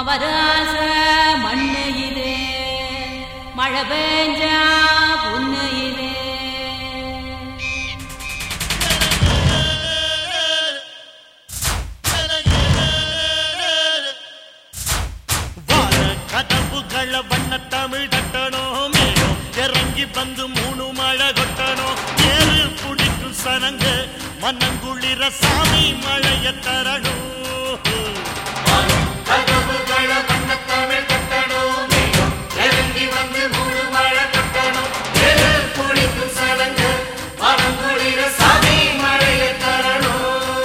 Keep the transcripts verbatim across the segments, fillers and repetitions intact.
அவராச மண்ணு இது மழை பெஞ்சா பொண்ணு இது கதவுகள வண்ண தமிழ் தட்டணும் மேலும் இறங்கி வந்து மூணு மழை கொட்டணும் ஏறு புடிக்கும் சனங்க மன்னங்குளிர சாமி மழைய தரணும் கதவுகள வண்ண தமிழ் தட்டணும் மேலும் இறங்கி வந்து மூணு மழை கொட்டணும் ஏறு புடிக்கும் சனங்க மன்னங்குளிர சாமி மழைய தரணும்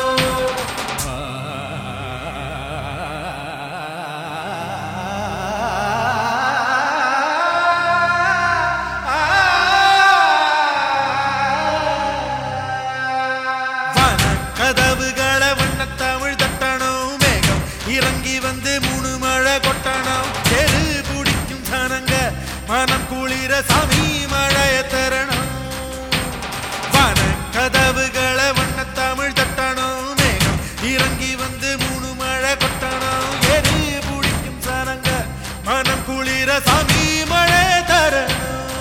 மனம் குளிர சாமி மழைய தரணும் வன கதவுகளை வண்ண தமிழ் தட்டணும் மேகம் இறங்கி வந்து மூணு மழை கொட்டணும் எரி பிடிக்கும் சனங்க மனம் குளிர சாமி மழைய தரணும்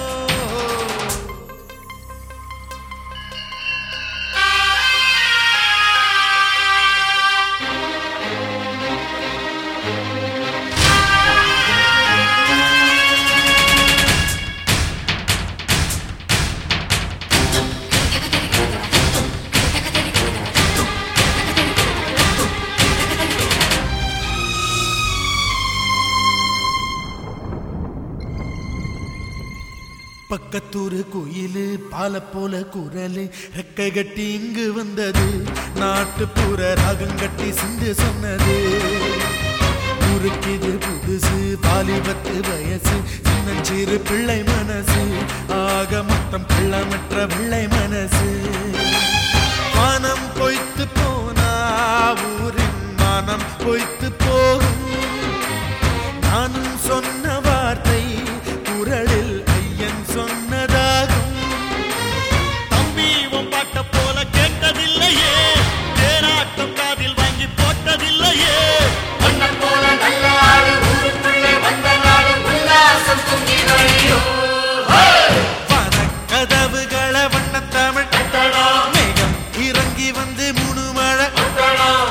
பக்கத்தூரு குயிலு பால போல குரலு ரெக்கை கட்டி இங்கு வந்தது நாட்டுப்புற ராகம் கட்டி சிந்து சொன்னது ஊருக்கிது புதுசு பாலிபத்து வயசு சின்னஞ்சிறு பிள்ளை மனசு ஆக மொத்தம் பிள்ளமற்ற பிள்ளை மனசு வானம் பொய்த்து போனா ஊரின் மானம் பொய்த்து போகும் நானும் சொன்ன வார்த்தை குரலில் சொன்னதாகும் தம்பி உன் பாட்ட போல கேட்டதில்லையே தேராட்டம் காதில் வாங்கி போட்டதில்லையே ஒன்னம் போல நல்ல ஆளு ஊருக்குள்ளே வந்த நாடு உல்லாசம் பொங்கி வழியும் வன கதவுகளை வண்ண தமிழ் கட்டணும் மேகம் இறங்கி வந்து மூணு மழை கொட்டணும்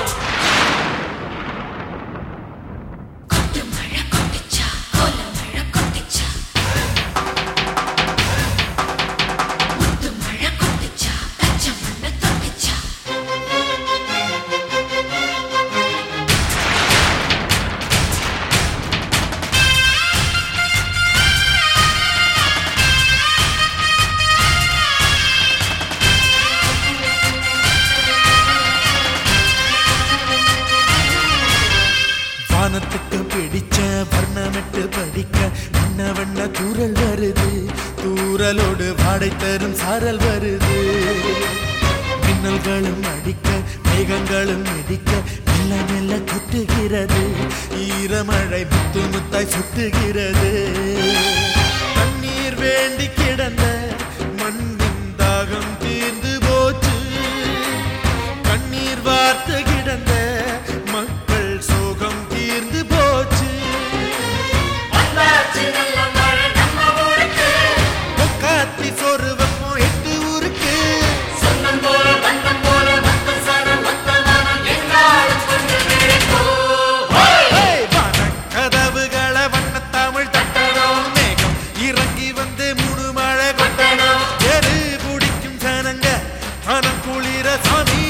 வானத்துக்கு பிடிச்ச வர்ணமிட்டு படிக்க வண்ண வண்ண தூரல் வருது தூரலோடு வாடை தரும் சாரல் வருது மின்னல்களும் அடிக்க மேகங்களும் இடிக்க மெல்ல மெல்ல குட்டுகிறது ஈரமழை முத்து முத்தாய் சுட்டுகிறது தண்ணீர் வேண்டி கிடந்த மண்ணின் தாகம் தீர்ந்து போச்சு கண்ணீர் வார்த்து கிடந்த மக்கள் சோகம் தீர்ந்து போச்சு காத்தி சோறு வைப்போம் எட்டு ஊருக்கு கதவுகளை வண்ண தமிழ் தட்டணும் மேகம் இறங்கி வந்து மூணு மழை கொட்டணும் எரு பிடிக்கும் சனங்க மனம் குளிர சாமி